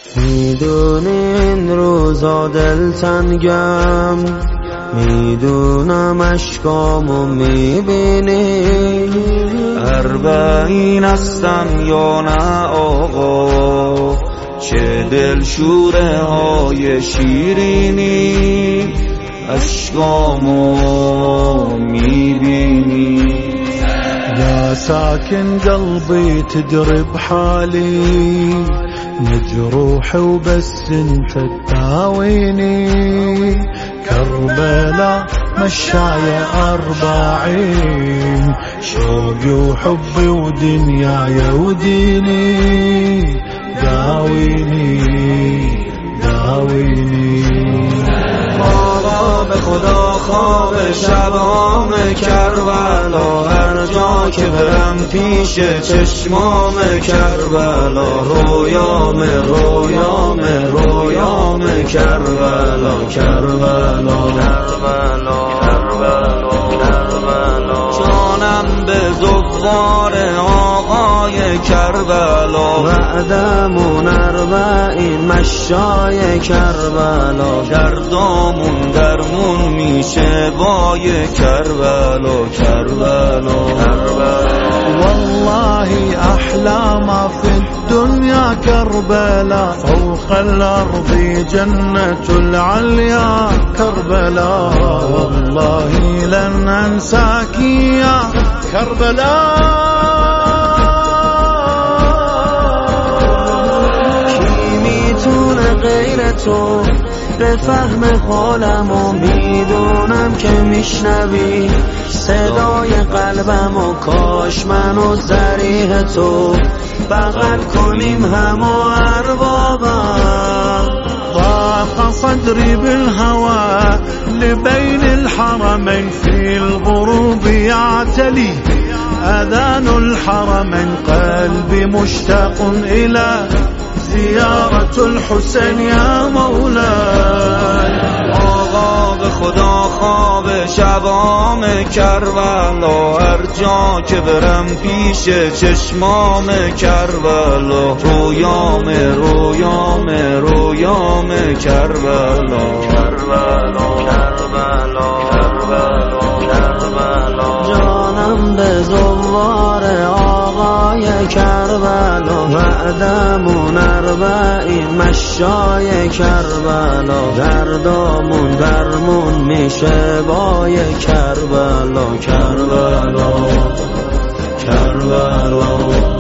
میدونی این روزا دلتنگم، میدونم اشکامو میبینی. اربعین هستم یا نه آقا، چه دلشوره های شیرینی، اشکامو میبینی. يا ساكن قلبي تدري بحالي، مجروح وبس انت تداويني. كربلاء مشاية 40، شوقي وحبي ودنياي وديني. داويني داويني. بابا به خدا خواب شبام کربلا، هر جا که برم پیش چشمام کربلا. رویام رویام رویام کربلا کربلا کربلا کربلا کربلا. جانم به زوار آقای کربلا، وعدمون 40 مشای کربلا. دردامون درمون میشه بای کربلا کربلا کربلا. والله أحلى ما في الدنيا كربلاء، فوق الأرض جنة العليا كربلاء. والله لن أنساك يا كربلاء. کی میتونه غیر تو بفهم حالمو؟ میدونم که میشنوی صدای قلبمو، کاش منو ذریح تو بغل کنیم همو اربابم. ضاق صدري بالهوى لبين الحرمين، في الغروب يعتلي أذان الحرمين. قلبي مشتاق إلى زيارة الحسين يا مولاي. آقا به خدا خواب شبام کربلا، هر جا که برم پیش چشمام کربلا. رویام رویام رویام کربلا کربلا کربلا کربلا کربلا. جانم به زوار آقای کربلا، وعدمون 40 مشای کربلا. دردامون درمون میشه بای کربلا کربلا کربلا.